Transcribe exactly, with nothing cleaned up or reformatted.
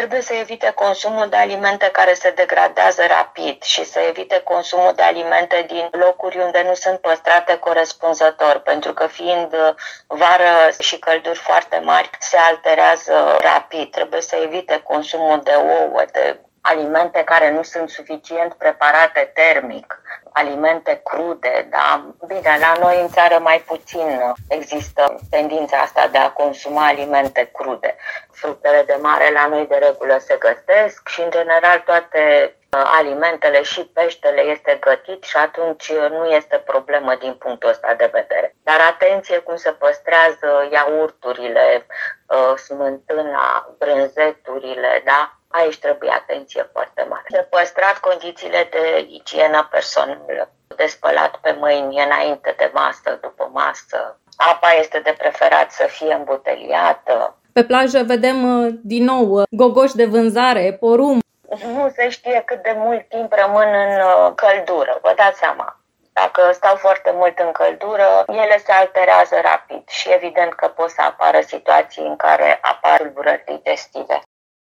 trebuie să evite consumul de alimente care se degradează rapid și să evite consumul de alimente din locuri unde nu sunt păstrate corespunzător, pentru că fiind vară și călduri foarte mari, se alterează rapid. Trebuie să evite consumul de ouă, de alimente care nu sunt suficient preparate termic, alimente crude, da? Bine, la noi în țară mai puțin există tendința asta de a consuma alimente crude. Fructele de mare la noi de regulă se gătesc și în general toate alimentele și peștele este gătit și atunci nu este problemă din punctul ăsta de vedere. Dar atenție cum se păstrează iaurturile, smântâna, brânzeturile, da? Aici trebuie atenție foarte mare. De păstrat condițiile de igienă personală, de spălat pe mâini înainte de masă, după masă. Apa este de preferat să fie îmbuteliată. Pe plajă vedem din nou gogoși de vânzare, porumb. Nu se știe cât de mult timp rămân în căldură, vă dați seama. Dacă stau foarte mult în căldură, ele se alterează rapid și evident că pot să apară situații în care apar tulburări digestive.